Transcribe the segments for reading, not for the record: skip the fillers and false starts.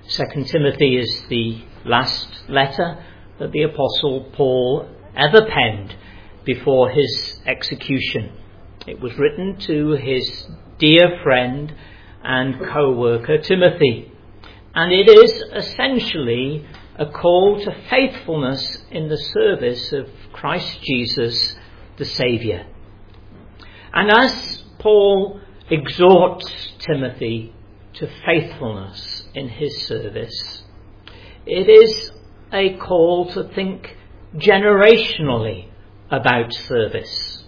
2 Timothy is the last letter that the Apostle Paul ever penned before his execution. It was written to his dear friend and co-worker Timothy, and it is essentially a call to faithfulness in the service of Christ Jesus, the Saviour. And as Paul exhorts Timothy to faithfulness in his service, it is a call to think generationally about service.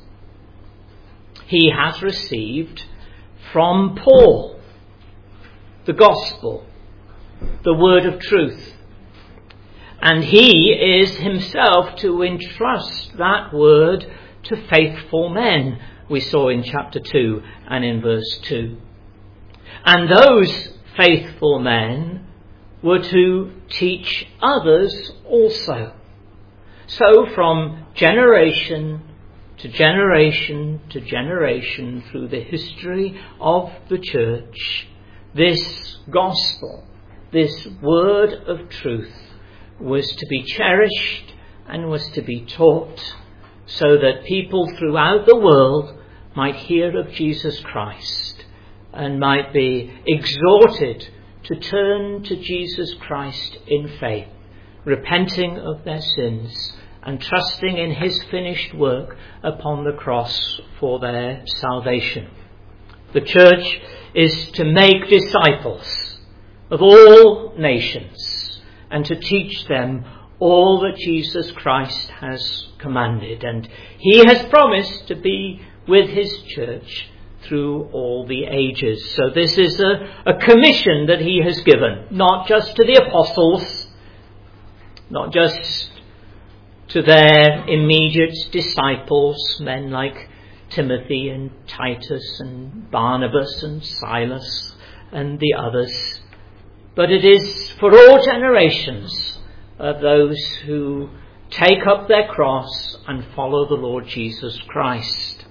He has received from Paul the gospel, the word of truth, and he is himself to entrust that word to faithful men, we saw in chapter 2 and in verse 2. And those faithful men were to teach others also. So from generation to generation to generation through the history of the church, this gospel, this word of truth, was to be cherished and was to be taught so that people throughout the world might hear of Jesus Christ and might be exhorted to turn to Jesus Christ in faith, repenting of their sins and trusting in his finished work upon the cross for their salvation. The church is to make disciples of all nations and to teach them all that Jesus Christ has commanded. And he has promised to be with his church through all the ages. So this is a commission that he has given, not just to the apostles, not just to their immediate disciples, men like Timothy and Titus and Barnabas and Silas and the others, but it is for all generations of those who take up their cross and follow the Lord Jesus Christ.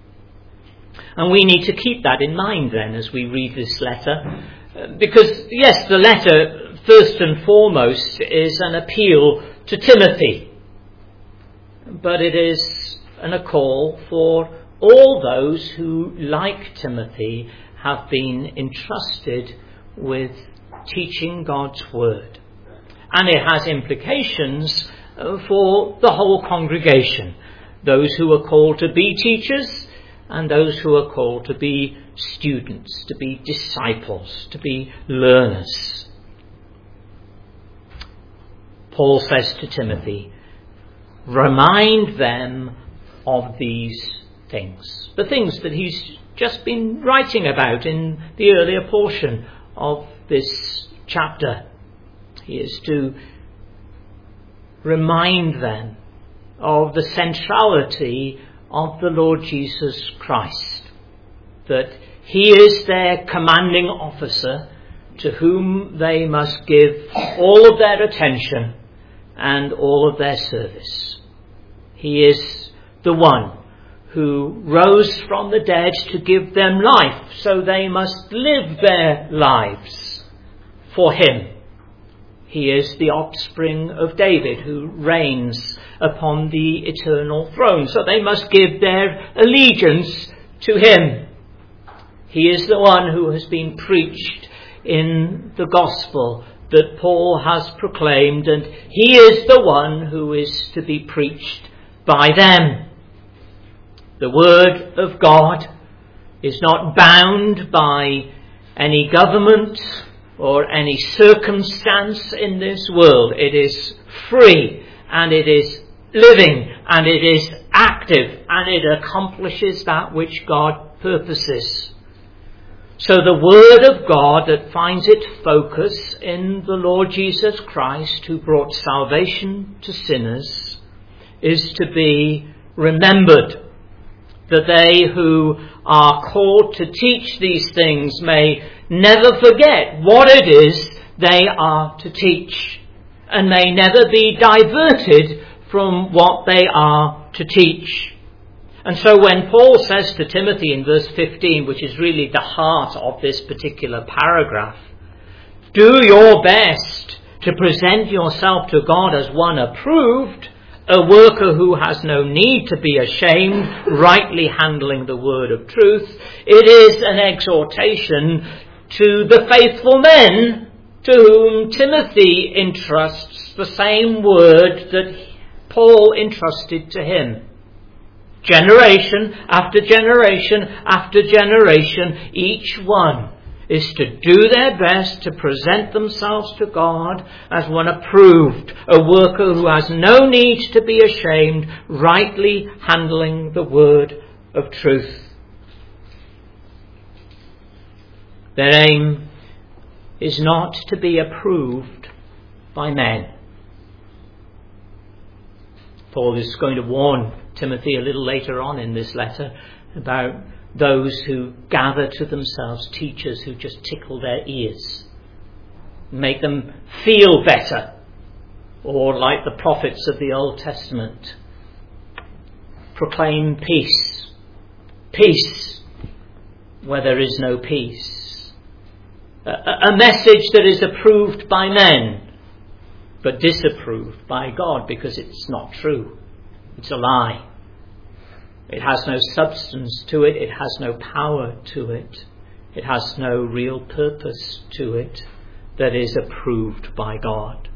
And we need to keep that in mind then as we read this letter, because yes, the letter first and foremost is an appeal to Timothy, but it is a call for all those who, like Timothy, have been entrusted with teaching God's word. And it has implications for the whole congregation, those who are called to be teachers and those who are called to be students, to be disciples, to be learners. Paul says to Timothy, remind them of these things, the things that he's just been writing about in the earlier portion of this chapter. He is to remind them of the centrality of the Lord Jesus Christ, that he is their commanding officer to whom they must give all of their attention and all of their service. He is the one who rose from the dead to give them life, so they must live their lives for him. He is the offspring of David who reigns upon the eternal throne, so they must give their allegiance to him. He is the one who has been preached in the gospel that Paul has proclaimed, and he is the one who is to be preached by them. The word of God is not bound by any government or any circumstance in this world. It is free and it is living and it is active and it accomplishes that which God purposes. So the word of God that finds its focus in the Lord Jesus Christ, who brought salvation to sinners, is to be remembered, that they who are called to teach these things may never forget what it is they are to teach, and may never be diverted from what they are to teach. And so when Paul says to Timothy in verse 15, which is really the heart of this particular paragraph, Do your best to present yourself to God as one approved, a worker who has no need to be ashamed, rightly handling the word of truth. It is an exhortation to the faithful men to whom Timothy entrusts the same word that Paul entrusted to him. Generation after generation after generation, each one is to do their best to present themselves to God as one approved, a worker who has no need to be ashamed, rightly handling the word of truth. Their aim is not to be approved by men. Paul is going to warn Timothy a little later on in this letter about those who gather to themselves teachers who just tickle their ears, make them feel better, or like the prophets of the Old Testament, proclaim peace, peace where there is no peace. A message that is approved by men, but disapproved by God because it's not true. It's a lie. It has no substance to it. It has no power to it. It has no real purpose to it that is approved by God.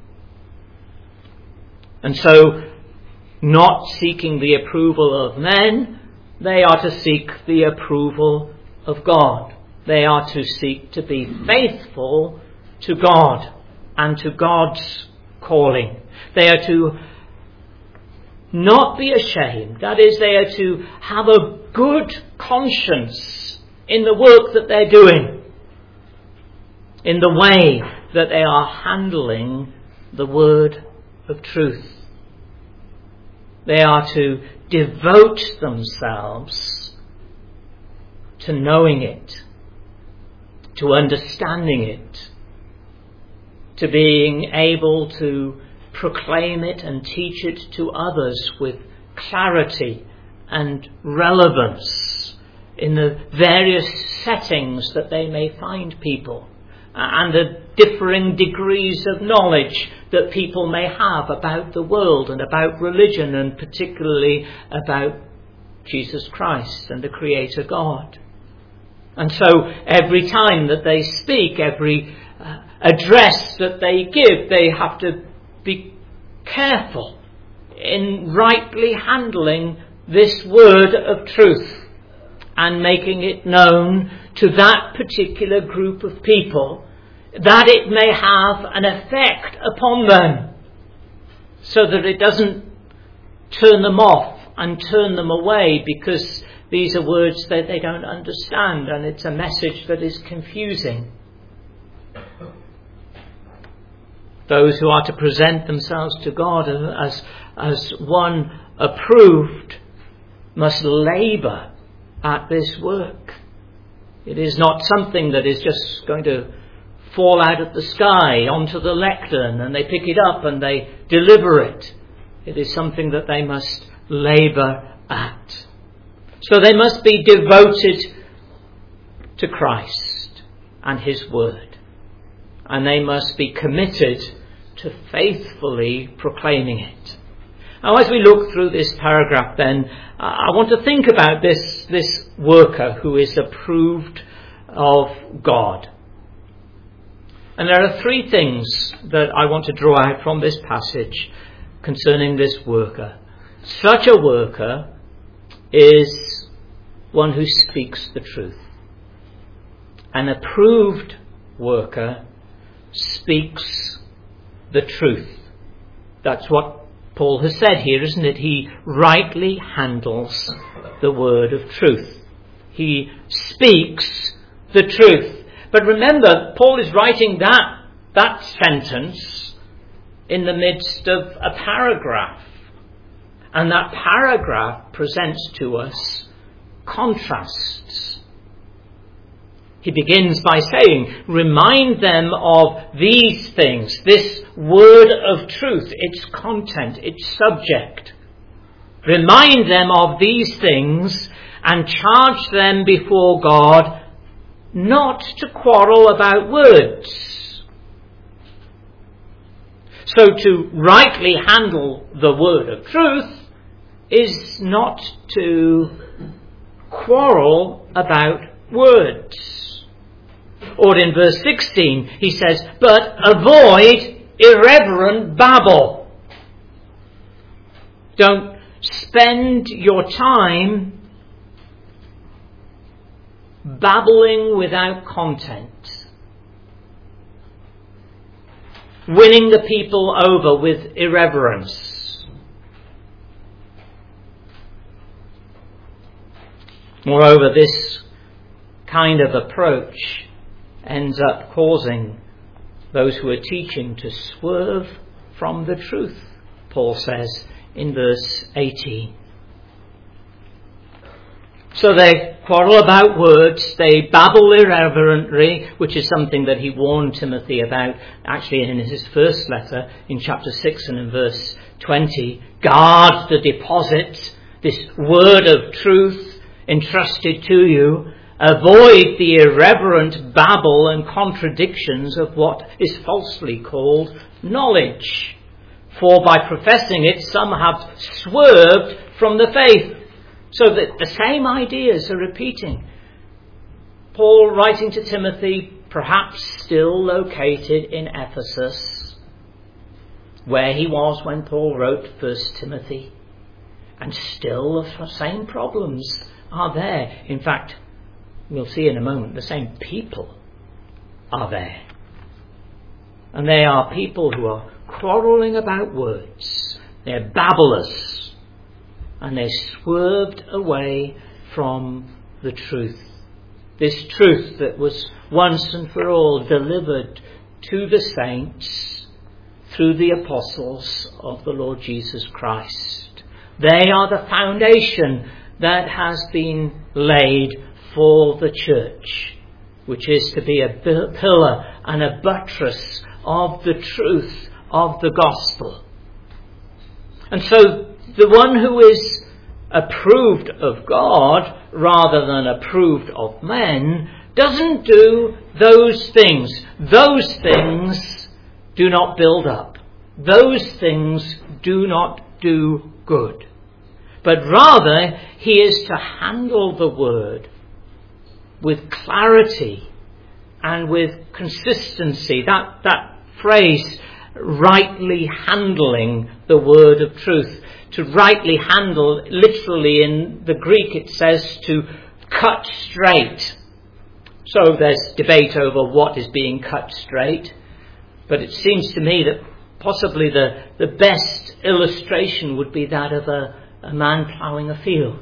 And so, not seeking the approval of men, they are to seek the approval of God. They are to seek to be faithful to God and to God's calling. They are to not be ashamed. That is, they are to have a good conscience in the work that they're doing, in the way that they are handling the word of truth. They are to devote themselves to knowing it, to understanding it, to being able to proclaim it and teach it to others with clarity and relevance in the various settings that they may find people, and the differing degrees of knowledge that people may have about the world and about religion, and particularly about Jesus Christ and the Creator God. And so every time that they speak, every address that they give, they have to be careful in rightly handling this word of truth and making it known to that particular group of people, that it may have an effect upon them, so that it doesn't turn them off and turn them away because these are words that they don't understand and it's a message that is confusing. Those who are to present themselves to God as one approved must labour at this work. It is not something that is just going to fall out of the sky onto the lectern and they pick it up and they deliver it. It is something that they must labour at. So they must be devoted to Christ and His Word. And they must be committed to faithfully proclaiming it. Now, as we look through this paragraph then, I want to think about this worker who is approved of God. And there are three things that I want to draw out from this passage concerning this worker. Such a worker is one who speaks the truth. An approved worker speaks the truth. That's what Paul has said here, isn't it? He rightly handles the word of truth. He speaks the truth. But remember, Paul is writing that sentence in the midst of a paragraph. And that paragraph presents to us contrasts. He begins by saying, remind them of these things, this word of truth, its content, its subject. Remind them of these things and charge them before God not to quarrel about words, So to rightly handle the word of truth is not to quarrel about words. Or in verse 16 he says, but avoid irreverent babble. Don't spend your time babbling without content, winning the people over with irreverence. Moreover, this kind of approach ends up causing those who are teaching to swerve from the truth, Paul says in verse 18. So they quarrel about words, they babble irreverently, which is something that he warned Timothy about actually in his first letter in chapter 6 and in verse 20. Guard the deposit, this word of truth entrusted to you. Avoid the irreverent babble and contradictions of what is falsely called knowledge. For by professing it, some have swerved from the faith. So that the same ideas are repeating. Paul writing to Timothy, perhaps still located in Ephesus, where he was when Paul wrote 1 Timothy. And still the same problems are there. In fact, we'll see in a moment, the same people are there. And they are people who are quarrelling about words. They're babblers. And they swerved away from the truth. This truth that was once and for all delivered to the saints through the apostles of the Lord Jesus Christ. They are the foundation that has been laid for the church, which is to be a pillar and a buttress of the truth of the gospel. And so the one who is approved of God rather than approved of men doesn't do those things. Those things do not build up. Those things do not do good. But rather, he is to handle the word with clarity and with consistency. That phrase, rightly handling the word of truth. To rightly handle, literally in the Greek it says to cut straight. So there's debate over what is being cut straight. But it seems to me that possibly the best illustration would be that of a man ploughing a field.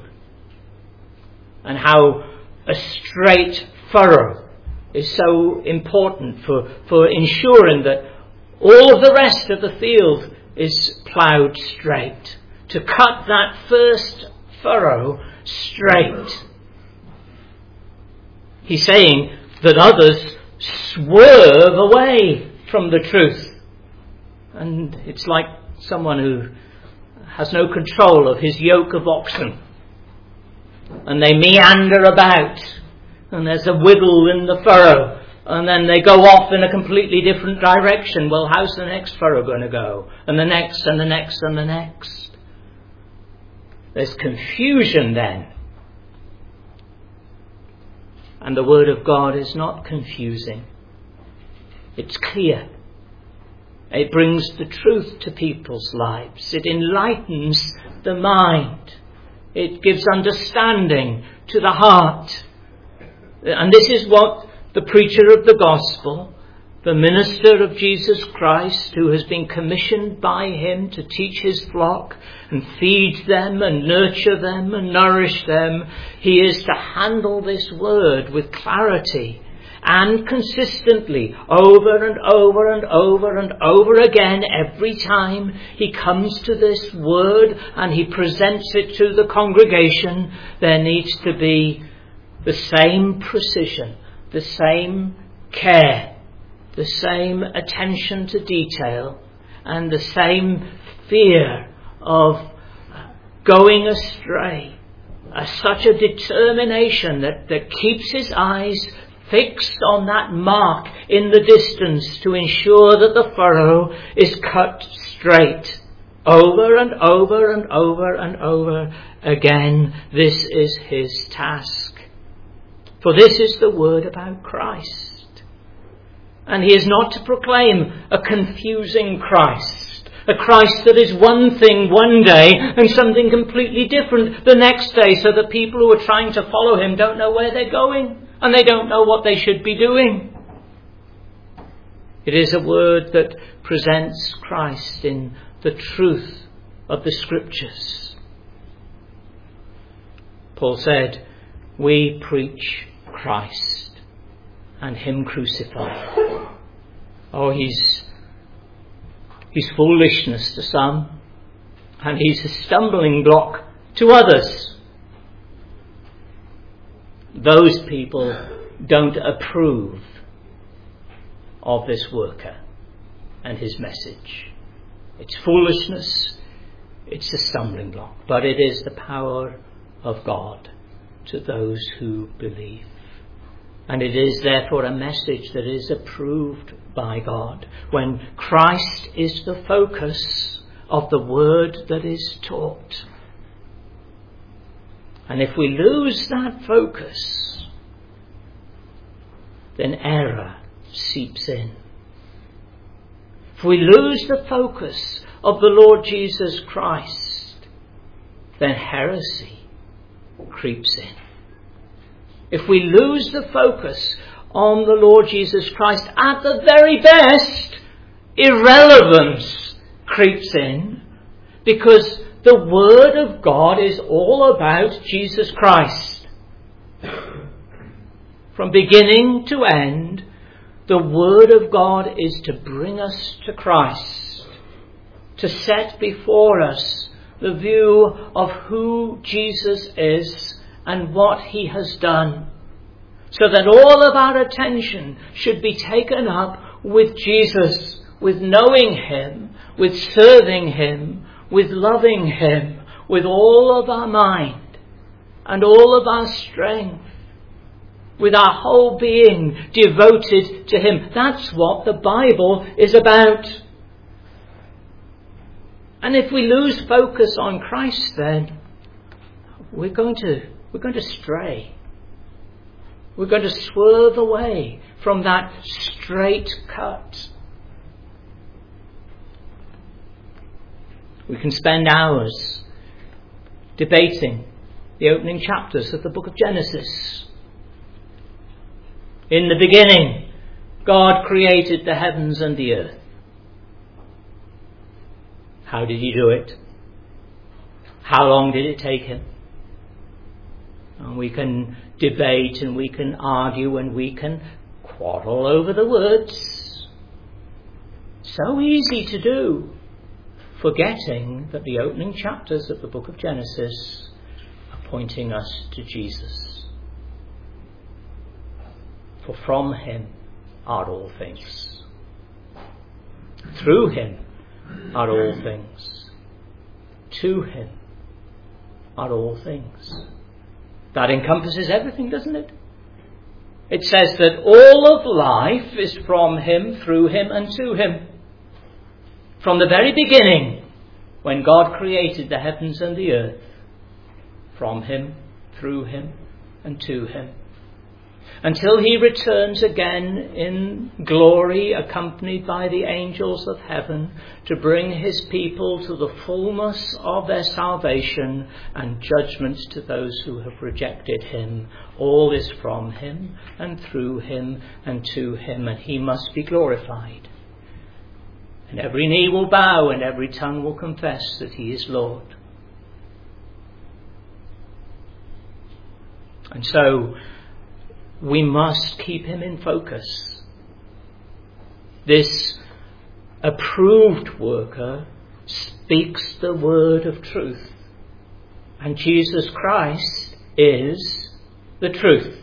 And how a straight furrow is so important for ensuring that all of the rest of the field is ploughed straight. To cut that first furrow straight. He's saying that others swerve away from the truth. And it's like someone who has no control of his yoke of oxen. And they meander about. And there's a wiggle in the furrow. And then they go off in a completely different direction. Well, how's the next furrow going to go? And the next and the next and the next. There's confusion then. And the word of God is not confusing. It's clear. It brings the truth to people's lives. It enlightens the mind. It gives understanding to the heart. And this is what the preacher of the gospel, the minister of Jesus Christ, who has been commissioned by him to teach his flock and feed them and nurture them and nourish them, he is to handle this word with clarity and consistently over and over and over and over again. Every time he comes to this word and he presents it to the congregation, there needs to be the same precision, the same care, the same attention to detail, and the same fear of going astray. Such a determination that keeps his eyes fixed on that mark in the distance to ensure that the furrow is cut straight over and over and over and over again. This is his task. For this is the word about Christ. And he is not to proclaim a confusing Christ, a Christ that is one thing one day and something completely different the next day, so that people who are trying to follow him don't know where they're going and they don't know what they should be doing. It is a word that presents Christ in the truth of the Scriptures. Paul said, we preach Christ and him crucified. Oh, he's foolishness to some, and he's a stumbling block to others. Those people don't approve of this worker and his message. It's foolishness, it's a stumbling block, but it is the power of God to those who believe. And it is therefore a message that is approved by God when Christ is the focus of the word that is taught. And if we lose that focus, then error seeps in. If we lose the focus of the Lord Jesus Christ, then heresy creeps in. If we lose the focus on the Lord Jesus Christ, at the very best, irrelevance creeps in, because the Word of God is all about Jesus Christ. From beginning to end, the Word of God is to bring us to Christ, to set before us the view of who Jesus is and what he has done, so that all of our attention should be taken up with Jesus, with knowing him, with serving him, with loving him, with all of our mind and all of our strength, with our whole being devoted to him. That's what the Bible is about. And if we lose focus on Christ, then we're going to stray. We're going to swerve away from that straight cut. We can spend hours debating the opening chapters of the book of Genesis. In the beginning, God created the heavens and the earth. How did he do it? How long did it take him? And we can debate and we can argue and we can quarrel over the words. So easy to do, forgetting that the opening chapters of the book of Genesis are pointing us to Jesus. For from him are all things. Through him are all things. To him are all things. That encompasses everything, doesn't it? It says that all of life is from him, through him, and to him. From the very beginning, when God created the heavens and the earth, from him, through him, and to him. Until he returns again in glory, accompanied by the angels of heaven, to bring his people to the fullness of their salvation and judgment to those who have rejected him. All is from him and through him and to him, and he must be glorified. And every knee will bow and every tongue will confess that he is Lord. And so we must keep him in focus. This approved worker speaks the word of truth. And Jesus Christ is the truth.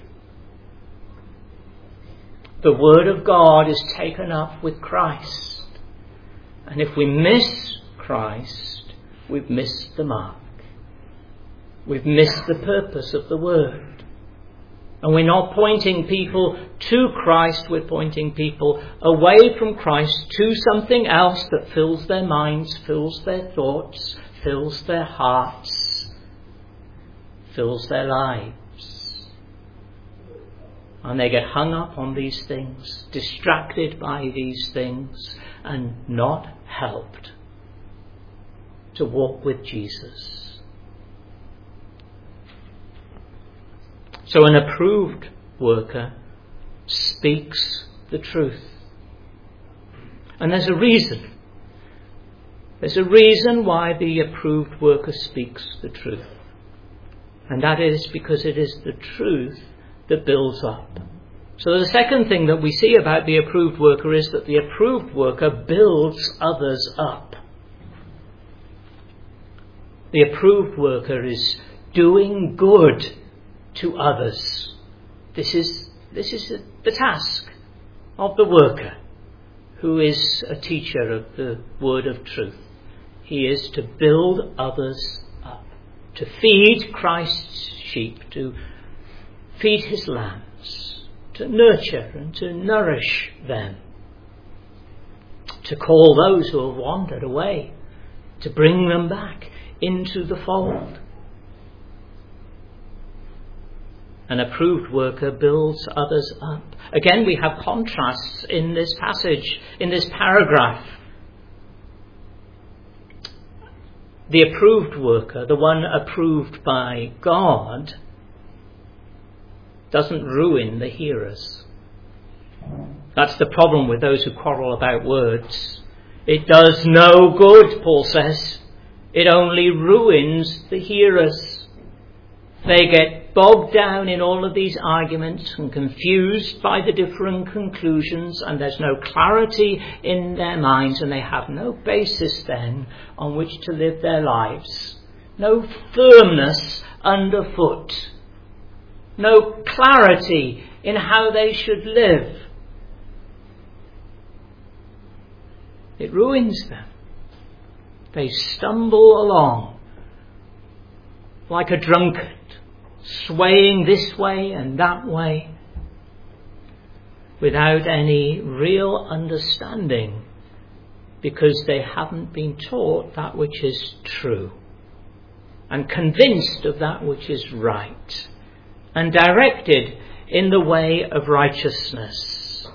The word of God is taken up with Christ. And if we miss Christ, we've missed the mark. We've missed the purpose of the word. And we're not pointing people to Christ, we're pointing people away from Christ to something else that fills their minds, fills their thoughts, fills their hearts, fills their lives. And they get hung up on these things, distracted by these things, and not helped to walk with Jesus. So an approved worker speaks the truth. And there's a reason. There's a reason why the approved worker speaks the truth. And that is because it is the truth that builds up. So the second thing that we see about the approved worker is that the approved worker builds others up. The approved worker is doing good to others. This is the task of the worker who is a teacher of the word of truth. He is to build others up, to feed Christ's sheep, to feed his lambs, to nurture and to nourish them, to call those who have wandered away, to bring them back into the fold. An approved worker builds others up. Again, we have contrasts in this passage, in this paragraph. The approved worker, the one approved by God, doesn't ruin the hearers. That's the problem with those who quarrel about words. It does no good, Paul says. It only ruins the hearers. They get bogged down in all of these arguments and confused by the different conclusions, and there's no clarity in their minds, and they have no basis then on which to live their lives. No firmness underfoot. No clarity in how they should live. It ruins them. They stumble along like a drunkard, swaying this way and that way, without any real understanding, because they haven't been taught that which is true, and convinced of that which is right, and directed in the way of righteousness.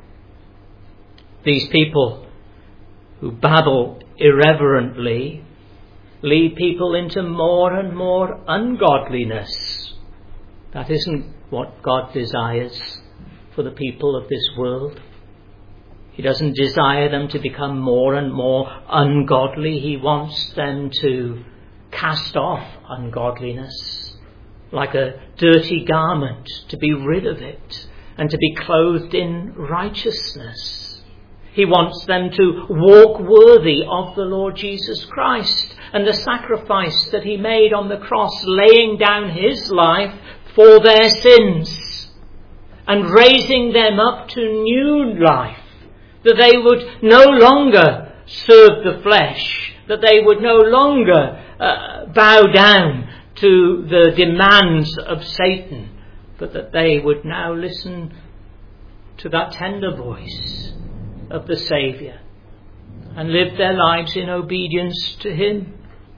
These people who babble irreverently lead people into more and more ungodliness. That isn't what God desires for the people of this world. He doesn't desire them to become more and more ungodly. He wants them to cast off ungodliness like a dirty garment, to be rid of it and to be clothed in righteousness. He wants them to walk worthy of the Lord Jesus Christ and the sacrifice that he made on the cross, laying down his life for their sins and raising them up to new life, that they would no longer serve the flesh, that they would no longer bow down to the demands of Satan, but that they would now listen to that tender voice of the Saviour and live their lives in obedience to him,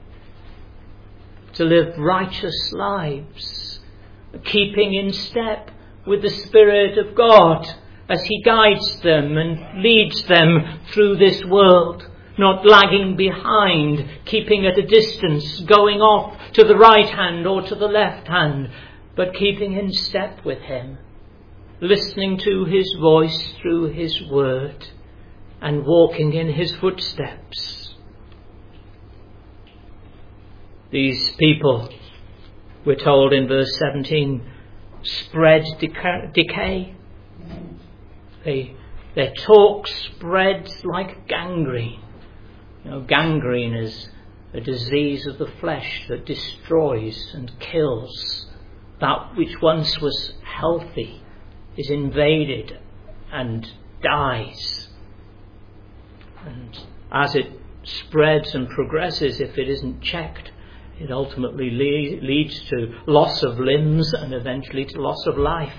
to live righteous lives, keeping in step with the Spirit of God as he guides them and leads them through this world, not lagging behind, keeping at a distance, going off to the right hand or to the left hand, but keeping in step with him, listening to his voice through his word and walking in his footsteps. These people, we're told in verse 17, spread decay. Their talk spreads like gangrene. You know, gangrene is a disease of the flesh that destroys and kills. That which once was healthy is invaded and dies. And as it spreads and progresses, if it isn't checked, it ultimately leads to loss of limbs and eventually to loss of life.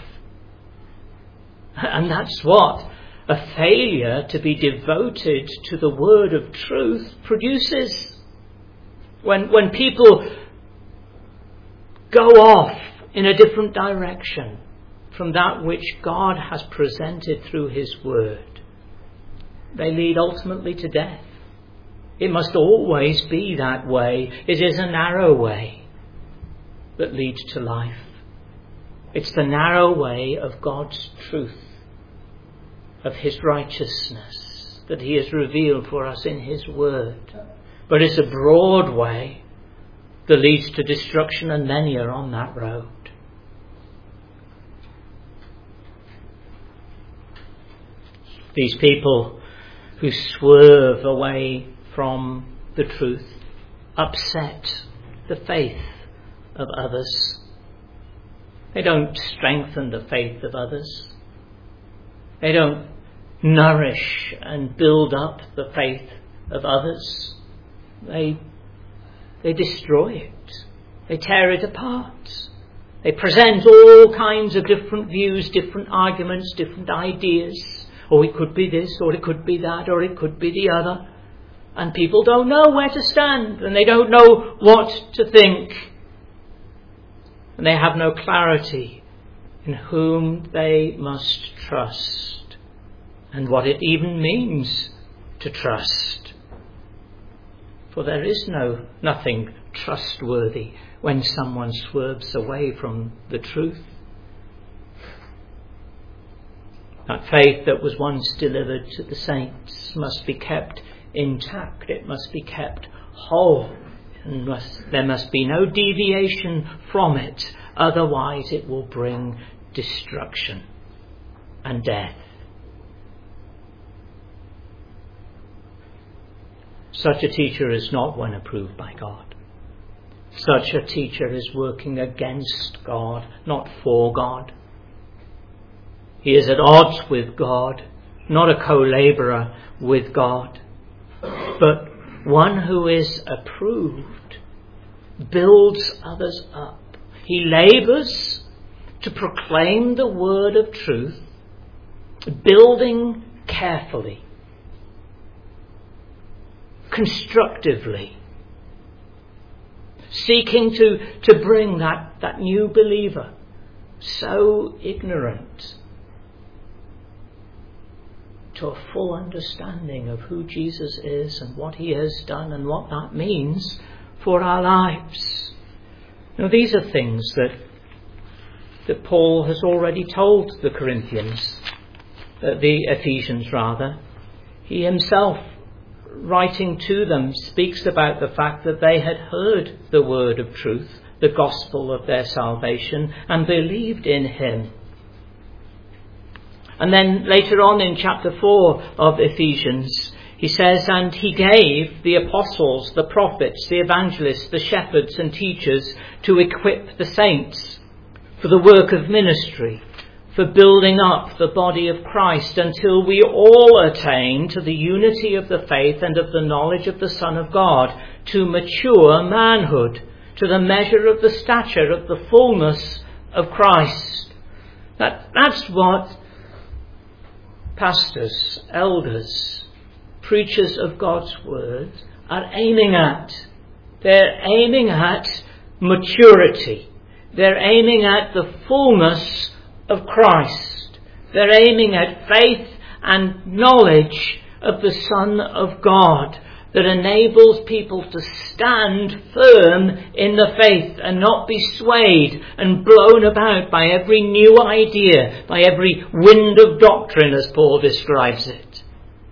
And that's what a failure to be devoted to the word of truth produces. When people go off in a different direction from that which God has presented through his word, they lead ultimately to death. It must always be that way. It is a narrow way that leads to life. It's the narrow way of God's truth, of his righteousness that he has revealed for us in his word. But it's a broad way that leads to destruction, and many are on that road. These people who swerve away from the truth upset the faith of others. They don't strengthen the faith of others. They don't nourish and build up the faith of others. They destroy it. They tear it apart. They present all kinds of different views, different arguments, different ideas. Or it could be this, or it could be that, or it could be the other. And people don't know where to stand, and they don't know what to think. And they have no clarity in whom they must trust, and what it even means to trust. For there is nothing trustworthy when someone swerves away from the truth. That faith that was once delivered to the saints must be kept intact. It must be kept whole. And there must be no deviation from it. Otherwise it will bring destruction and death. Such a teacher is not one approved by God. Such a teacher is working against God, not for God. He is at odds with God, not a co-labourer with God, but one who is approved, builds others up. He labours to proclaim the word of truth, building carefully, constructively, seeking to bring that new believer, so ignorant, to a full understanding of who Jesus is and what he has done and what that means for our lives. Now, these are things that Paul has already told the Ephesians rather. He himself, writing to them, speaks about the fact that they had heard the word of truth, the gospel of their salvation, and believed in him. And then later on in chapter 4 of Ephesians, he says, and he gave the apostles, the prophets, the evangelists, the shepherds and teachers to equip the saints for the work of ministry, for building up the body of Christ until we all attain to the unity of the faith and of the knowledge of the Son of God, to mature manhood, to the measure of the stature of the fullness of Christ. That's what pastors, elders, preachers of God's word are aiming at. They're aiming at maturity. They're aiming at the fullness of Christ. They're aiming at faith and knowledge of the Son of God that enables people to stand firm in the faith and not be swayed and blown about by every new idea, by every wind of doctrine, as Paul describes it.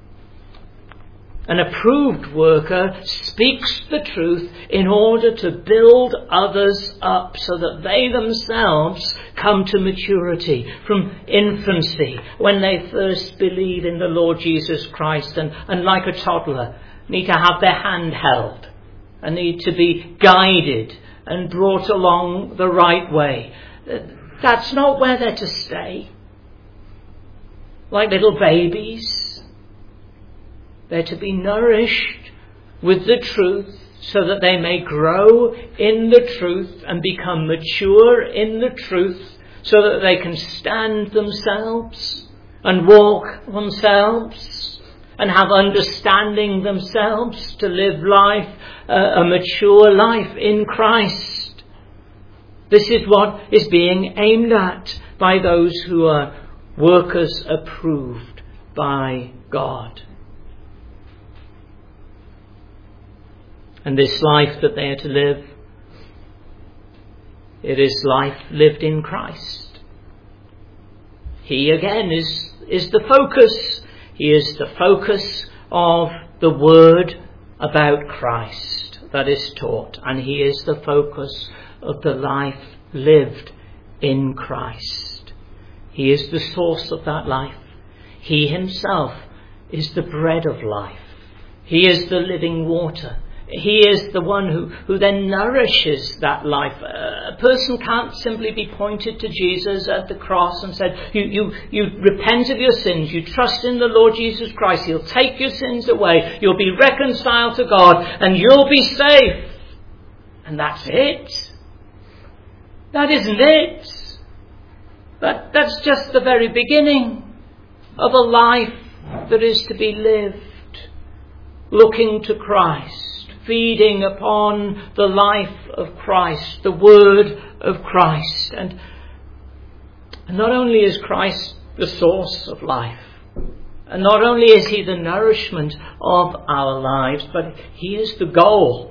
An approved worker speaks the truth in order to build others up so that they themselves come to maturity from infancy, when they first believe in the Lord Jesus Christ and like a toddler, need to have their hand held and need to be guided and brought along the right way. That's not where they're to stay. Like little babies, they're to be nourished with the truth so that they may grow in the truth and become mature in the truth, so that they can stand themselves and walk themselves and have understanding themselves to live life, a mature life in Christ. This is what is being aimed at by those who are workers approved by God. And this life that they are to live, it is life lived in Christ. He again is the focus. He is the focus of the word about Christ that is taught. And he is the focus of the life lived in Christ. He is the source of that life. He himself is the bread of life. He is the living water. He is the one who then nourishes that life. A person can't simply be pointed to Jesus at the cross and said, you repent of your sins, you trust in the Lord Jesus Christ, he'll take your sins away, you'll be reconciled to God, and you'll be safe. And that's it. That isn't it. That's just the very beginning of a life that is to be lived, looking to Christ, feeding upon the life of Christ, the word of Christ. And not only is Christ the source of life, and not only is he the nourishment of our lives, but he is the goal.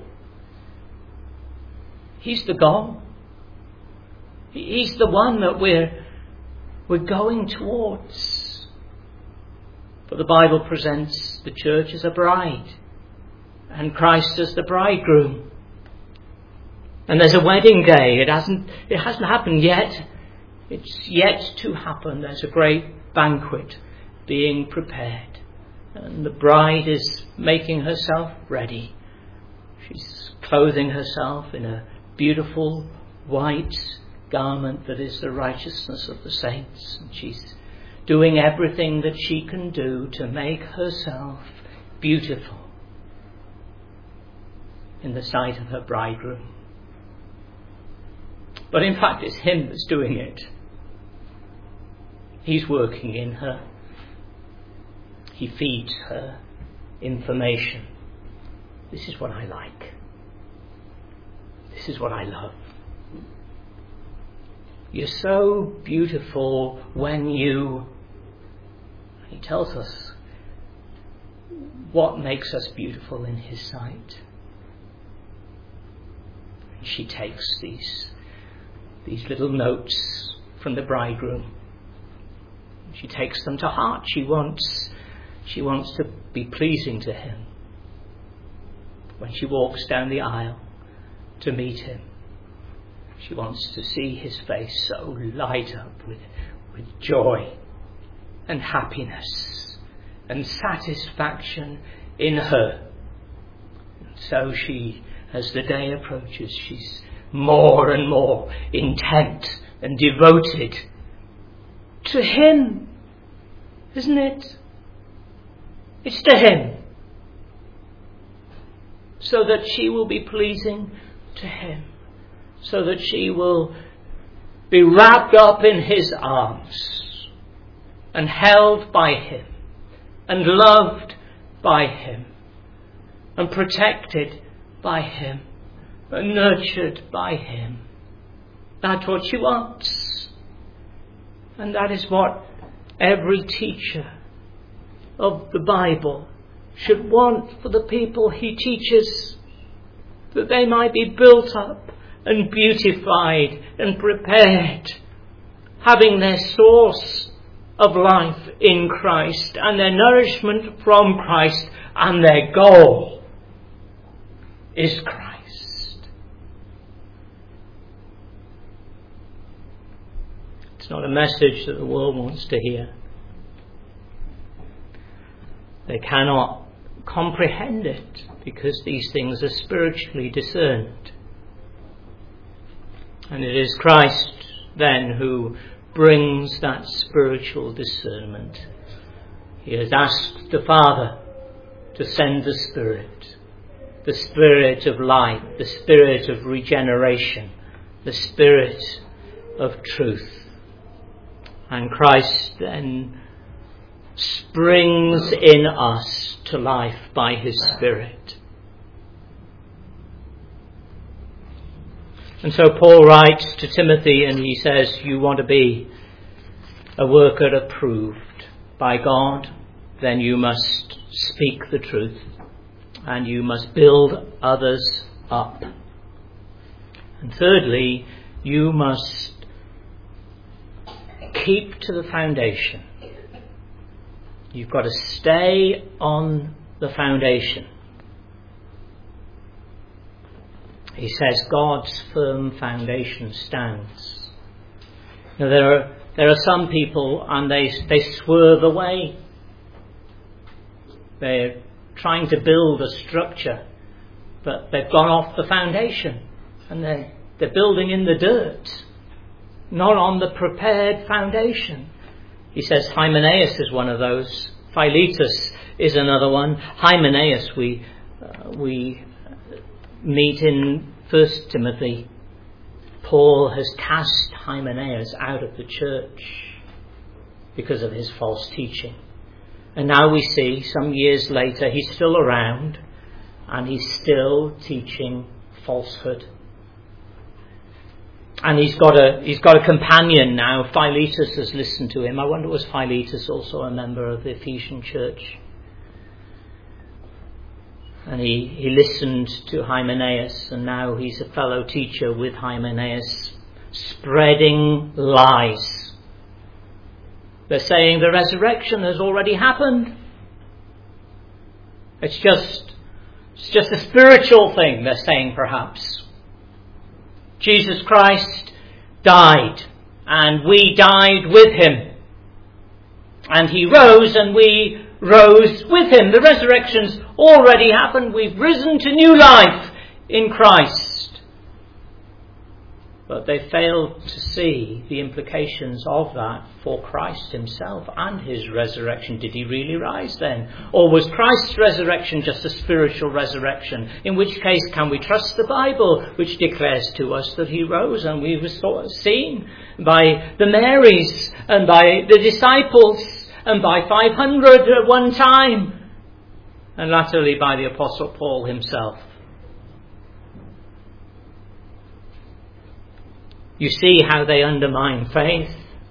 He's the goal. He's the one that we're going towards. For the Bible presents the church as a bride, and Christ as the bridegroom. And there's a wedding day. It hasn't happened yet. It's yet to happen. There's a great banquet being prepared. And the bride is making herself ready. She's clothing herself in a beautiful white garment that is the righteousness of the saints. And she's doing everything that she can do to make herself beautiful in the sight of her bridegroom. But in fact, it's him that's doing it. He's working in her. He feeds her information. This is what I like. This is what I love. You're so beautiful when you... He tells us what makes us beautiful in his sight. She takes these little notes from the bridegroom. She takes them to heart. She wants to be pleasing to him when she walks down the aisle to meet him. She wants to see his face so light up with joy and happiness and satisfaction in her. And so she, as the day approaches, she's more and more intent and devoted to him, isn't it? It's to him, so that she will be pleasing to him, so that she will be wrapped up in his arms and held by him and loved by him and protected by him and nurtured by him. That's what she wants. And that is what every teacher of the Bible should want for the people he teaches, that they might be built up and beautified and prepared, having their source of life in Christ and their nourishment from Christ, and their goal is Christ. It's not a message that the world wants to hear. They cannot comprehend it because these things are spiritually discerned. And it is Christ then who brings that spiritual discernment. He has asked the Father to send the Spirit, the Spirit of life, the Spirit of regeneration, the Spirit of truth. And Christ then springs in us to life by his Spirit. And so Paul writes to Timothy and he says, you want to be a worker approved by God, then you must speak the truth and you must build others up. And thirdly, you must keep to the foundation. You've got to stay on the foundation. He says God's firm foundation stands. Now there are some people and they swerve away. They're trying to build a structure, but they've gone off the foundation and they're building in the dirt, not on the prepared foundation. He says Hymenaeus is one of those. Philetus is another one. Hymenaeus we meet in 1 Timothy. Paul has cast Hymenaeus out of the church because of his false teaching. And now we see, some years later, he's still around and he's still teaching falsehood. And he's got a companion now. Philetus has listened to him. I wonder, was Philetus also a member of the Ephesian church? And he listened to Hymenaeus, and now he's a fellow teacher with Hymenaeus, spreading lies. They're saying the resurrection has already happened. It's just a spiritual thing, they're saying perhaps. Jesus Christ died, and we died with him. And he rose, and we rose with him. The resurrection's already happened. We've risen to new life in Christ. But they failed to see the implications of that for Christ himself and his resurrection. Did he really rise then? Or was Christ's resurrection just a spiritual resurrection? In which case, can we trust the Bible, which declares to us that he rose, and we were seen by the Marys and by the disciples and by 500 at one time, and latterly by the Apostle Paul himself. You see how they undermine faith.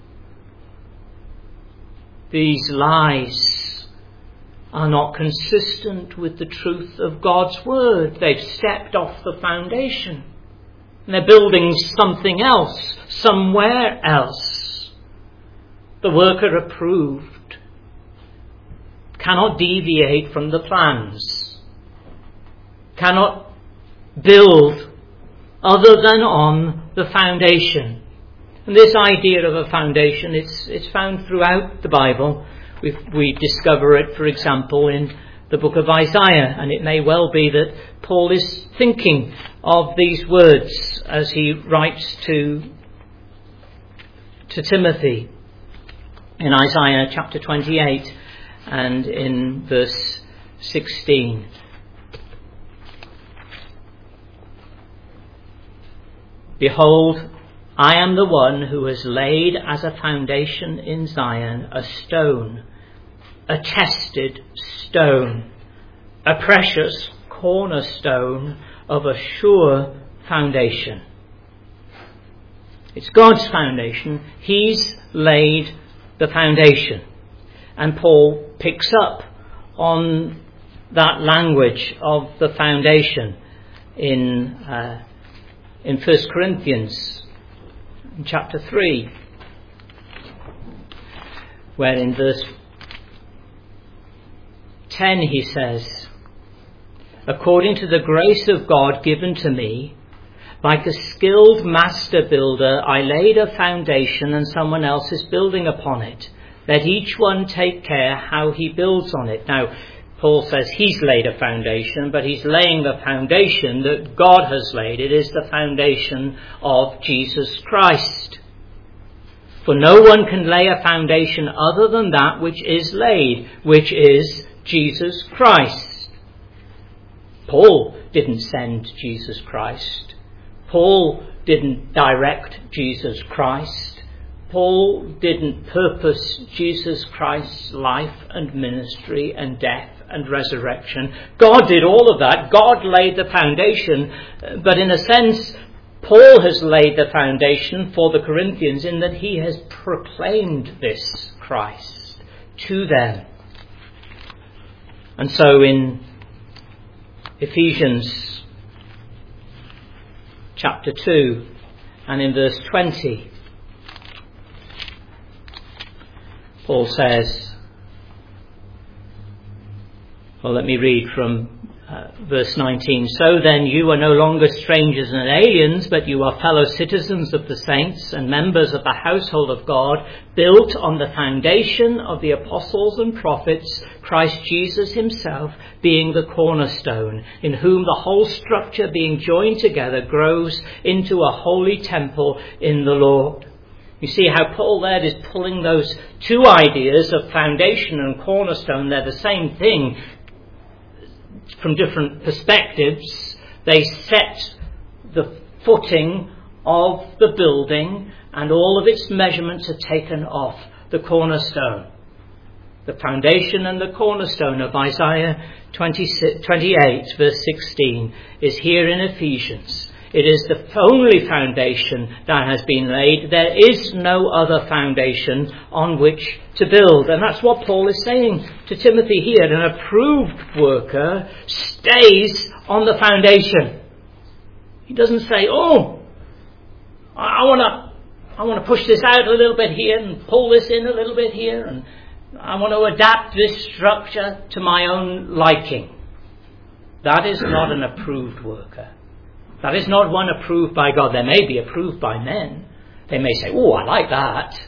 These lies are not consistent with the truth of God's word. They've stepped off the foundation. And they're building something else, somewhere else. The worker approved cannot deviate from the plans, cannot build other than on the foundation. And this idea of a foundation, it's found throughout the Bible. We discover it, for example, in the book of Isaiah, and it may well be that Paul is thinking of these words as he writes to Timothy in Isaiah chapter 28 and in verse 16. Behold, I am the one who has laid as a foundation in Zion a stone, a tested stone, a precious cornerstone of a sure foundation. It's God's foundation. He's laid the foundation. And Paul picks up on that language of the foundation in 1 Corinthians in chapter 3, where in verse 10 he says, according to the grace of God given to me, like a skilled master builder, I laid a foundation and someone else is building upon it. Let each one take care how he builds on it. Now, Paul says he's laid a foundation, but he's laying the foundation that God has laid. It is the foundation of Jesus Christ. For no one can lay a foundation other than that which is laid, which is Jesus Christ. Paul didn't send Jesus Christ. Paul didn't direct Jesus Christ. Paul didn't purpose Jesus Christ's life and ministry and death and resurrection. God did all of that. God laid the foundation. But in a sense, Paul has laid the foundation for the Corinthians in that he has proclaimed this Christ to them. And so in Ephesians chapter 2 and in verse 20, Paul says, well, let me read from verse 19. So then you are no longer strangers and aliens, but you are fellow citizens of the saints and members of the household of God, built on the foundation of the apostles and prophets, Christ Jesus himself being the cornerstone, in whom the whole structure being joined together grows into a holy temple in the Lord. You see how Paul there is pulling those two ideas of foundation and cornerstone. They're the same thing from different perspectives. They set the footing of the building, and all of its measurements are taken off the cornerstone. The foundation and the cornerstone of Isaiah 28 verse 16 is here in Ephesians. It is the only foundation that has been laid. There is no other foundation on which to build. And that's what Paul is saying to Timothy here. An approved worker stays on the foundation. He doesn't say, oh, I want to push this out a little bit here and pull this in a little bit here, and I want to adapt this structure to my own liking. That is not an approved worker. That is not one approved by God. They may be approved by men. They may say, oh, I like that.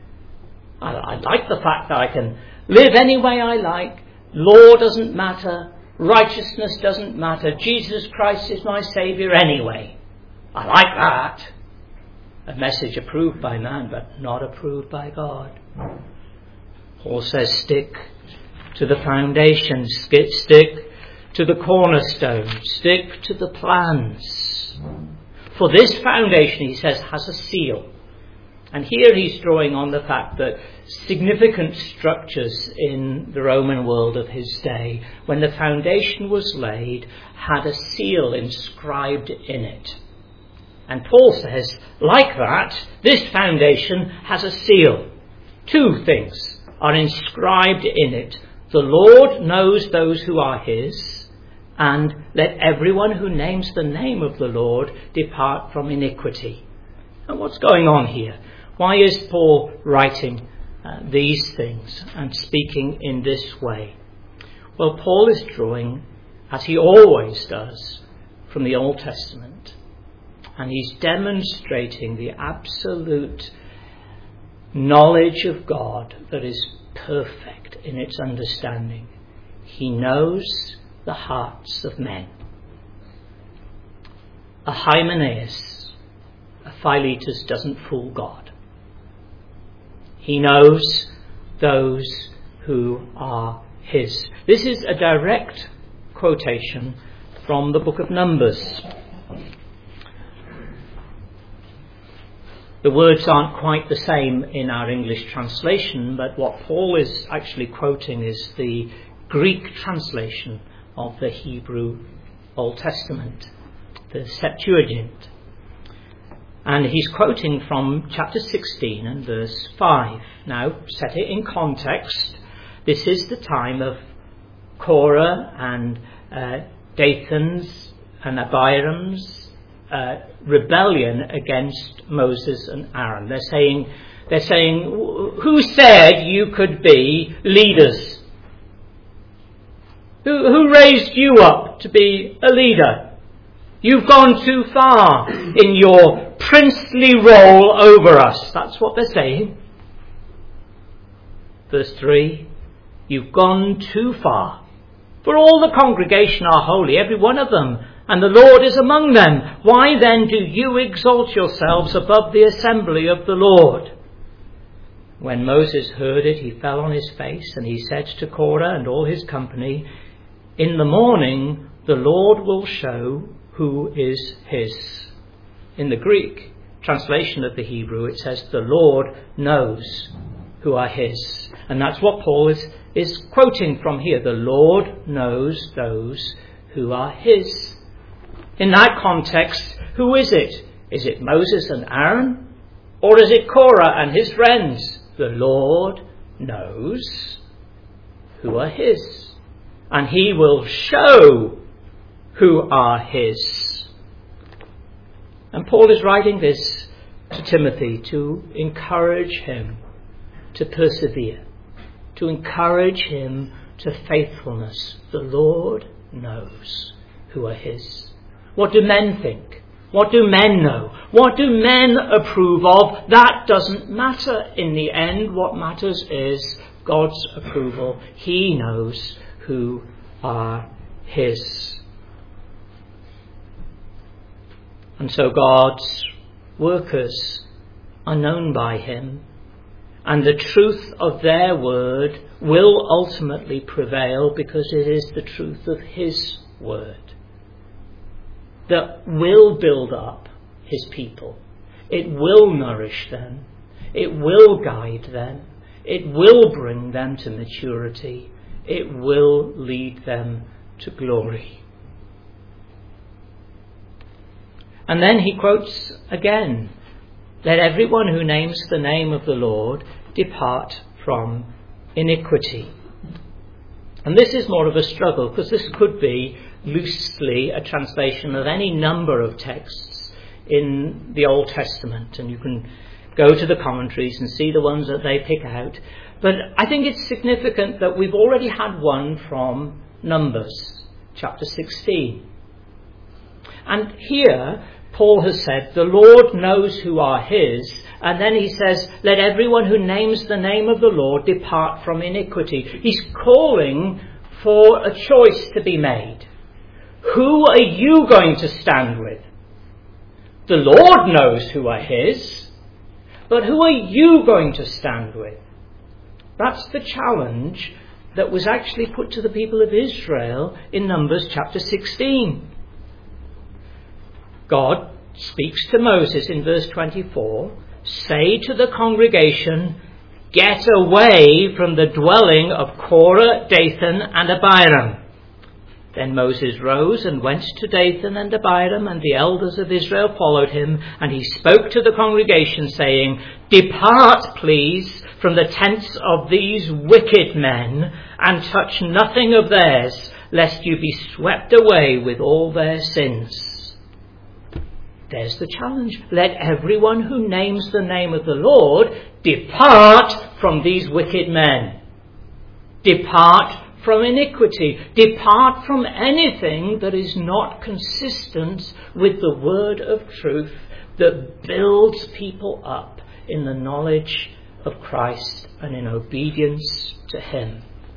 I like the fact that I can live any way I like. Law doesn't matter. Righteousness doesn't matter. Jesus Christ is my Saviour anyway. I like that. A message approved by man, but not approved by God. Paul says, stick to the foundation. Stick to the cornerstone. Stick to the plans. For this foundation, he says, has a seal. And here he's drawing on the fact that significant structures in the Roman world of his day, when the foundation was laid, had a seal inscribed in it. And Paul says, like that, this foundation has a seal. Two things are inscribed in it. The Lord knows those who are his, and let everyone who names the name of the Lord depart from iniquity. And what's going on here? Why is Paul writing these things and speaking in this way? Well, Paul is drawing, as he always does, from the Old Testament. And he's demonstrating the absolute knowledge of God that is perfect in its understanding. He knows the hearts of men. A Hymenaeus, a Philetus doesn't fool God. He knows those who are his. This is a direct quotation from the book of Numbers. The words aren't quite the same in our English translation, but what Paul is actually quoting is the Greek translation of the Hebrew Old Testament, the Septuagint. And he's quoting from chapter 16 and verse 5. Now, set it in context. This is the time of Korah and Dathan's and Abiram's rebellion against Moses and Aaron. They're saying, who said you could be leaders? Who raised you up to be a leader? You've gone too far in your princely role over us. That's what they're saying. Verse 3, you've gone too far. For all the congregation are holy, every one of them, and the Lord is among them. Why then do you exalt yourselves above the assembly of the Lord? When Moses heard it, he fell on his face, and he said to Korah and all his company, in the morning The Lord will show who is his. In the Greek translation of the Hebrew, it says the Lord knows who are his. And that's what Paul is quoting from here. The Lord knows those who are his. In that context, who is it? Is it Moses and Aaron? Or is it Korah and his friends? The Lord knows who are his. And he will show who are his. And Paul is writing this to Timothy to encourage him to persevere, to encourage him to faithfulness. The Lord knows who are his. What do men think? What do men know? What do men approve of? That doesn't matter in the end. What matters is God's approval. He knows who are his. And so God's workers are known by him, and the truth of their word will ultimately prevail because it is the truth of his word that will build up his people. It will nourish them. It will guide them. It will bring them to maturity. It will lead them to glory. And then he quotes again, "Let everyone who names the name of the Lord depart from iniquity." And this is more of a struggle, because this could be loosely a translation of any number of texts in the Old Testament, and you can go to the commentaries and see the ones that they pick out. But I think it's significant that we've already had one from Numbers, chapter 16. And here, Paul has said, the Lord knows who are his, and then he says, let everyone who names the name of the Lord depart from iniquity. He's calling for a choice to be made. Who are you going to stand with? The Lord knows who are his, but who are you going to stand with? That's the challenge that was actually put to the people of Israel in Numbers chapter 16. God speaks to Moses in verse 24, "Say to the congregation, get away from the dwelling of Korah, Dathan and Abiram." Then Moses rose and went to Dathan and Abiram, and the elders of Israel followed him, and he spoke to the congregation, saying, "Depart, please, from the tents of these wicked men, and touch nothing of theirs, lest you be swept away with all their sins." There's the challenge. Let everyone who names the name of the Lord depart from these wicked men. Depart from iniquity. Depart from anything that is not consistent with the word of truth that builds people up in the knowledge of Christ and in obedience to him.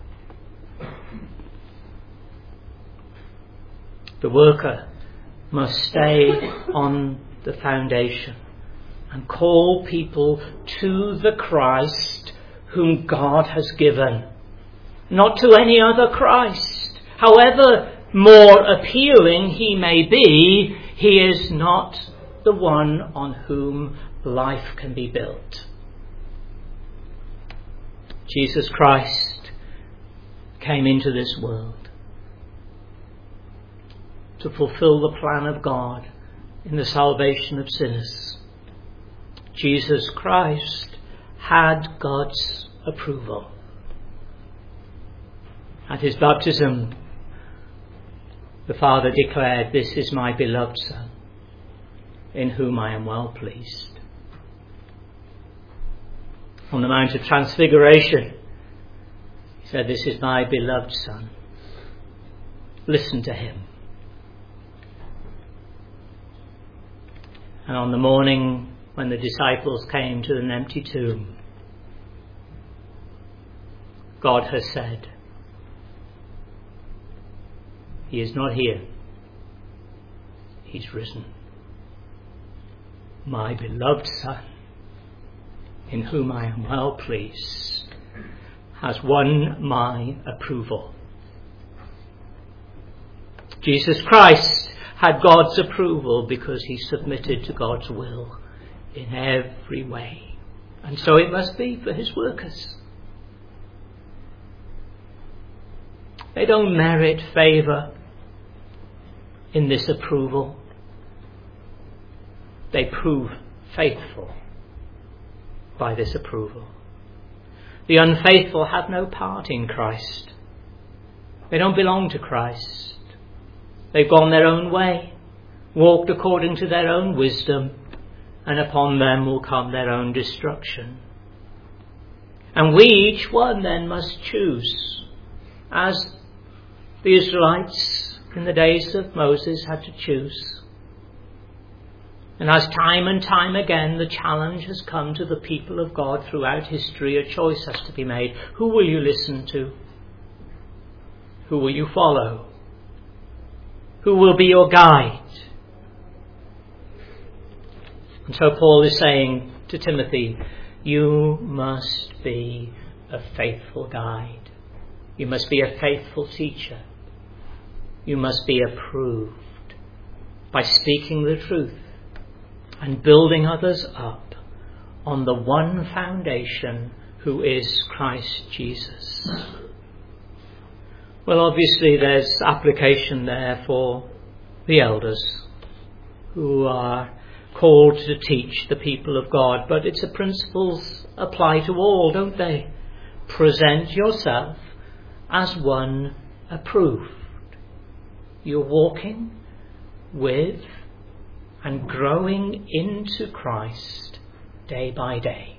The worker must stay on the foundation and call people to the Christ whom God has given, not to any other Christ. However more appealing he may be, he is not the one on whom life can be built. Jesus Christ came into this world to fulfill the plan of God in the salvation of sinners. Jesus Christ had God's approval. At his baptism, the Father declared, "This is my beloved Son, in whom I am well pleased." On the Mount of Transfiguration, he said, "This is my beloved Son. Listen to him." And on the morning when the disciples came to an empty tomb, God has said, "He is not here. He's risen. My beloved Son, in whom I am well pleased, has won my approval." Jesus Christ had God's approval because he submitted to God's will in every way. And so it must be for his workers. They don't merit favour in this approval. They prove faithful by this approval. The unfaithful have no part in Christ. They don't belong to Christ. They've gone their own way, walked according to their own wisdom, and upon them will come their own destruction. And we, each one, then must choose, as the Israelites in the days of Moses had to choose. And as time and time again the challenge has come to the people of God throughout history, a choice has to be made. Who will you listen to? Who will you follow? Who will be your guide? And so Paul is saying to Timothy, you must be a faithful guide. You must be a faithful teacher. You must be approved by speaking the truth and building others up on the one foundation, who is Christ Jesus. Well, obviously there's application there for the elders who are called to teach the people of God, but its principles apply to all, don't they? Present yourself as one approved. You're walking with and growing into Christ day by day.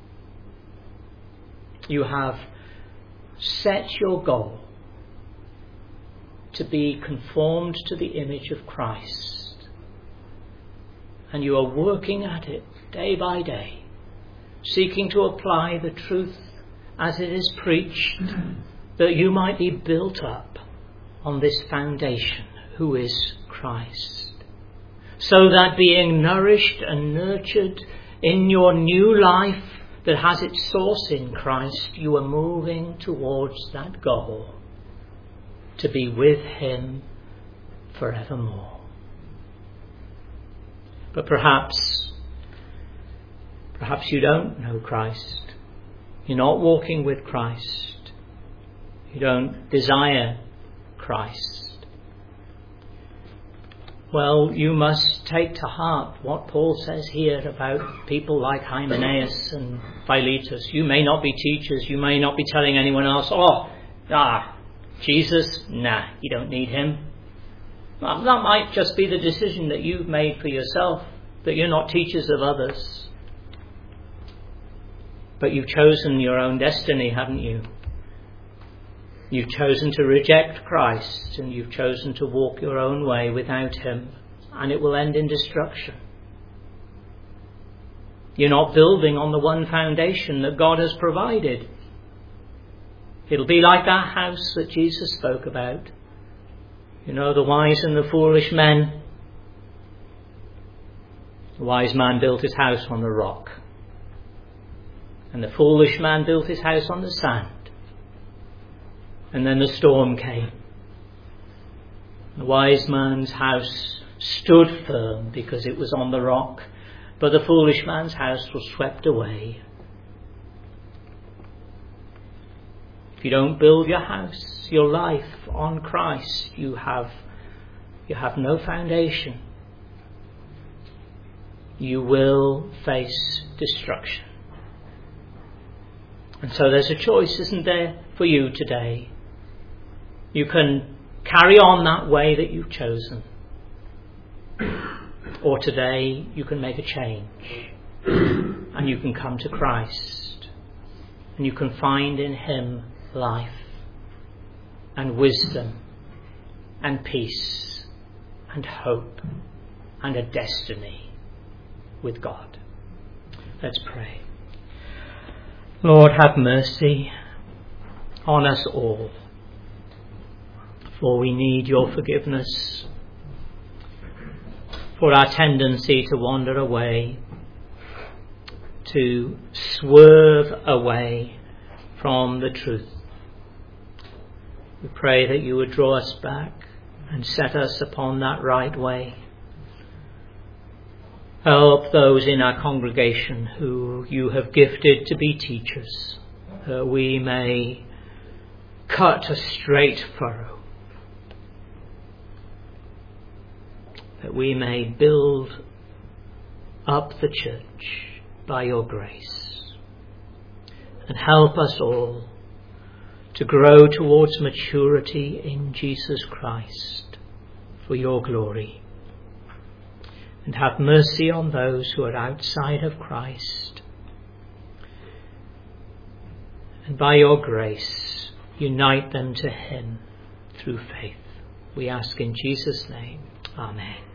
You have set your goal to be conformed to the image of Christ, and you are working at it day by day, seeking to apply the truth as it is preached, that you might be built up on this foundation, who is Christ. So that being nourished and nurtured in your new life that has its source in Christ, you are moving towards that goal, to be with him forevermore. But perhaps you don't know Christ. You're not walking with Christ. You don't desire Christ. Well, you must take to heart what Paul says here about people like Hymenaeus and Philetus. You may not be teachers. You may not be telling anyone else, Jesus, you don't need him. That might just be the decision that you've made for yourself, that you're not teachers of others. But you've chosen your own destiny, haven't you? You've chosen to reject Christ, and you've chosen to walk your own way without him, and it will end in destruction. You're not building on the one foundation that God has provided. It'll be like that house that Jesus spoke about. You know, the wise and the foolish men. The wise man built his house on the rock, and the foolish man built his house on the sand. And then the storm came. The wise man's house stood firm because it was on the rock, but the foolish man's house was swept away. If you don't build your house, your life on Christ, you have no foundation. You will face destruction. And so there's a choice, isn't there, for you today? You can carry on that way that you've chosen. Or today you can make a change. And you can come to Christ. And you can find in him life and wisdom and peace and hope and a destiny with God. Let's pray. Lord, have mercy on us all, for we need your forgiveness for our tendency to wander away, to swerve away from the truth. We pray that you would draw us back and set us upon that right way. Help those in our congregation who you have gifted to be teachers, that we may cut a straight furrow, that we may build up the church by your grace, and help us all to grow towards maturity in Jesus Christ for your glory. And have mercy on those who are outside of Christ. And by your grace, unite them to him through faith. We ask in Jesus' name. Amen.